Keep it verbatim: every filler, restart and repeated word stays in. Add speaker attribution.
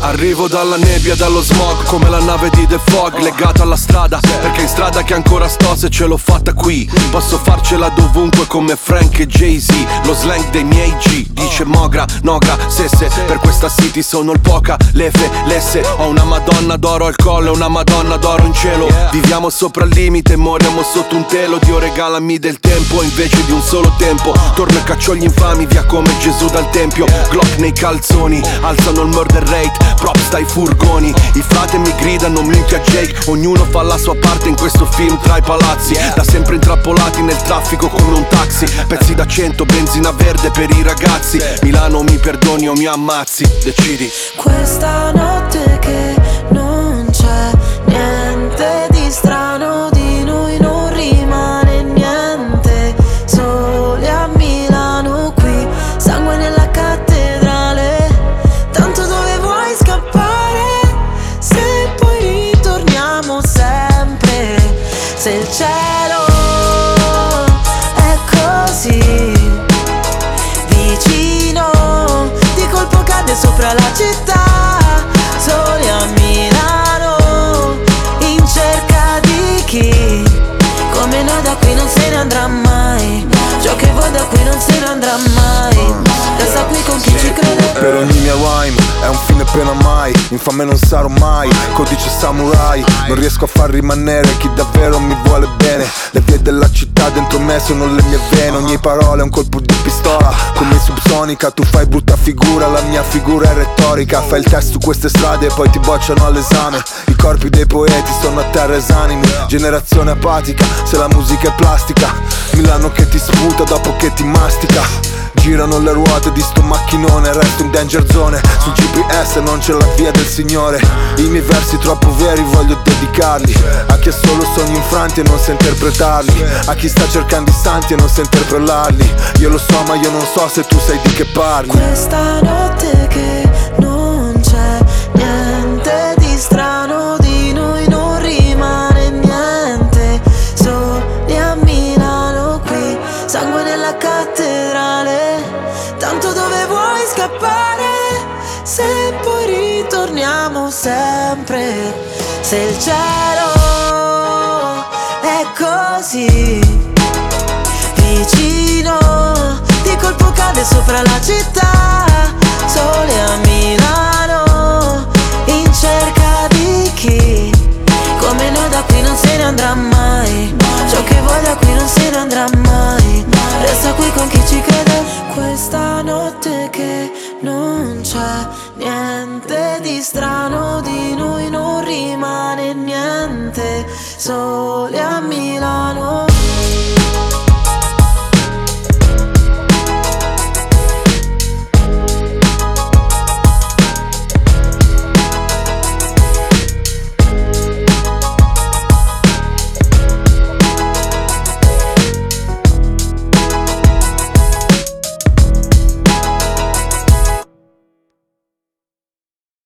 Speaker 1: Arrivo dalla nebbia, dallo smog, come la nave di The Fog, legata alla strada, perché in strada che ancora sto, se ce l'ho fatta qui posso farcela dovunque come Frank e Jay-Z. Lo slang dei miei G dice mogra, nogra, sesse. Per questa city sono il poca, lefe, lesse. Ho una madonna d'oro al collo e una madonna d'oro in cielo. Viviamo sopra il limite, moriamo sotto un telo. Dio regalami del tempo invece di un solo tempo. Torno e caccio gli infami via come Gesù dal tempio. Glock nei calzoni, alzano il murder rate, props dai furgoni. I frate mi gridano minchia Jake. Ognuno fa la sua parte in questo film tra i palazzi. Da sempre intrappolati nel traffico come un taxi. Pezzi da cento, benzina verde per i ragazzi. Milano mi perdoni o mi ammazzi, decidi.
Speaker 2: Questa notte che non c'è niente di strano, di noi non rimane niente. Soli a Milano qui, sangue nella cattedrale. Tanto dove vuoi scappare, se poi ritorniamo sempre. Se il cielo è così vicino, di colpo cade sopra la città. Soli a Milano, in cerca di chi come noi da qui non se ne andrà mai. Ciò che vuoi da qui non se ne andrà mai. Resta qui con chi ci crede.
Speaker 3: Per ogni mia rhyme è un fine pena mai. Infame non sarò mai, codice samurai. Non riesco a far rimanere chi davvero mi vuole bene. Le vie della città dentro me sono le mie vene. Ogni parola è un colpo di pistola, come subsonica. Tu fai brutta figura, la mia figura è retorica. Fai il test su queste strade e poi ti bocciano all'esame. I corpi dei poeti sono a terra esanimi. Generazione apatica, se la musica è plastica. Milano che ti sputa dopo che ti mastica. Girano le ruote di sto macchinone, resto in danger zone. Sul G P S non c'è la via del Signore. I miei versi troppo veri voglio dedicarli a chi ha solo sogni infranti e non sa interpretarli, a chi sta cercando i santi e non sa interpellarli. Io lo so ma io non so se tu sai di che parli.
Speaker 2: Questa notte che non c'è niente di strano, di noi non rimane niente. Soli a Milano qui, sangue nella cattedrale. Tanto dove vuoi scappare, se poi ritorniamo sempre. Se il cielo è così vicino, di colpo cade sopra la città. Soli a Milano, in cerca di chi come noi da qui non se ne andrà mai. Ciò che vuoi da qui non se ne andrà mai. Resta qui con chi ci crede. Questa notte che non c'è niente di strano, di noi non rimane niente. Soli a Milano.